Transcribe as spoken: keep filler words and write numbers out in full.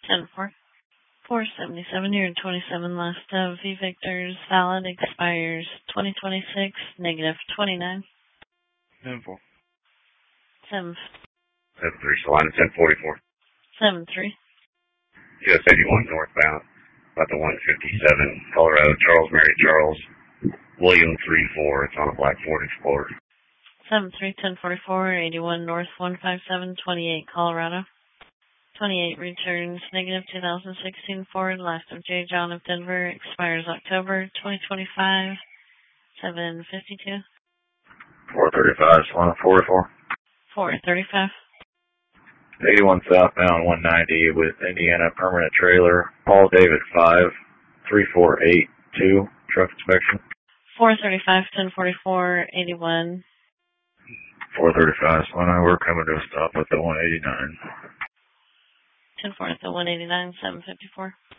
ten four. four seventy-seven here, twenty-seven last of V Victor's valid expires twenty twenty-six, negative twenty-nine. ten four. seven. seven three, Salina ten forty-four. seven three. U S eighty-one northbound, about the one fifty-seven, Colorado, Charles, Mary Charles, William three four. It's on a black Ford Explorer. seven three, ten forty-four, eighty-one north, one five seven, twenty-eight, Colorado. twenty-eight returns, negative two thousand sixteen Ford, last of J. John of Denver, expires October twenty twenty-five, seven fifty-two. four thirty-five, Salina forty-four. four thirty-five. eighty-one southbound, one ninety with Indiana permanent trailer, Paul David five, three four eight two, truck inspection. four thirty-five, ten forty-four, eighty-one. four thirty-five, Salina, we're coming to a stop at the one eighty-nine. ten four at the one eighty-nine, seven fifty-four.